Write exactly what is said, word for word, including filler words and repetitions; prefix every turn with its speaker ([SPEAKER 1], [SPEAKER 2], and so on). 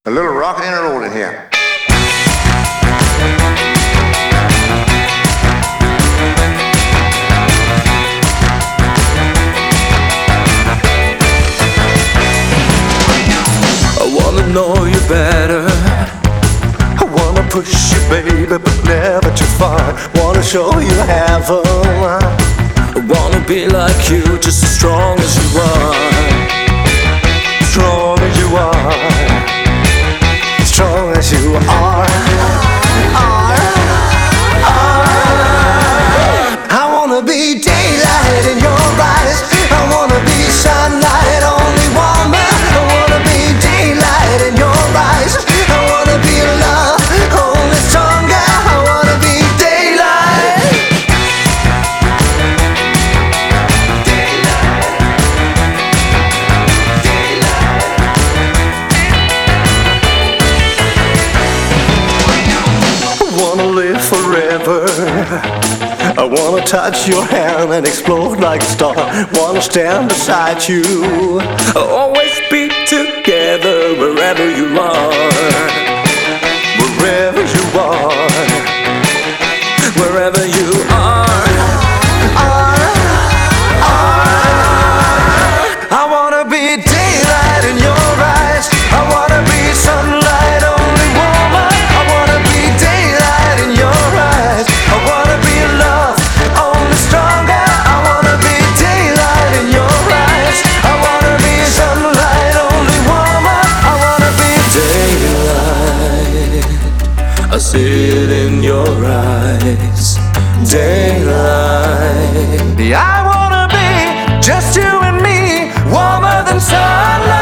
[SPEAKER 1] A little rockin' and rollin' here.
[SPEAKER 2] I wanna know you better. I wanna push you, baby, but never too far. Wanna show you heaven. I wanna be like you, just as strong as you are. Strong as you are. Strong as you are. are, are. I wanna be daylight in your eyes. I wanna be sunlight, only woman. I wanna be daylight in your eyes. I wanna be love, only stronger. I wanna be daylight. Daylight. Daylight. I wanna live forever. I wanna touch your hand and explode like a star. Wanna stand beside you. Always be together wherever you are. Wherever you are. Wherever you are. are, are. I wanna be daylight in your eyes. I wanna be sunlight, only woman. I wanna be daylight in your eyes. I wanna be love, only stronger. I wanna be daylight in your eyes. I wanna be sunlight, only woman. I wanna be daylight. I see it in your eyes. Daylight. I wanna be just you and me, warmer than sunlight.